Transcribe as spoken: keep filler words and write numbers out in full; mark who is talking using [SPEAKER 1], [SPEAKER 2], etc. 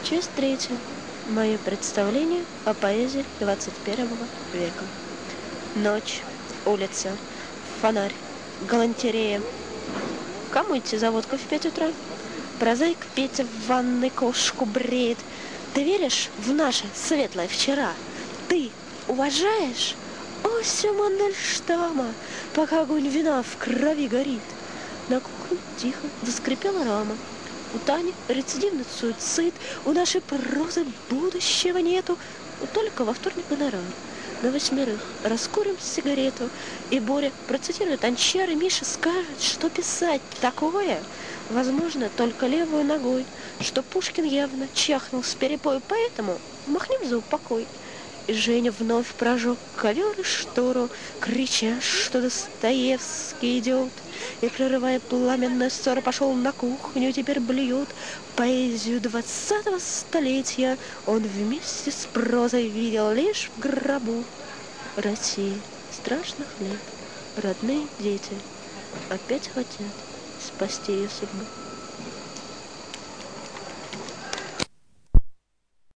[SPEAKER 1] Часть третья. Мое представление о поэзии двадцать первого века. Ночь, улица, фонарь, галантерея. Кому идти за водкой в пять утра? Прозаик Петя в ванной кошку бреет. Ты веришь в наше светлое вчера? Ты уважаешь Осю Мандельштама, пока огонь вина в крови горит? На кухне тихо заскрипела рама. У Тани рецидивный суицид, у нашей прозы будущего нету. Только во вторник гонорар. На восьмерых раскурим сигарету, и Боря процитирует Анчара, Миша скажет, что писать такое возможно только левой ногой, что Пушкин явно чахнул с перепою, поэтому махнем за упокой. И Женя вновь прожег ковер и штору, крича, что Достоевский идет, и, прерывая пламенную ссору, пошел на кухню, теперь блюет поэзию двадцатого столетия. Он вместе с прозой видел лишь в гробу России страшных лет. Родные дети опять хотят спасти ее судьбу.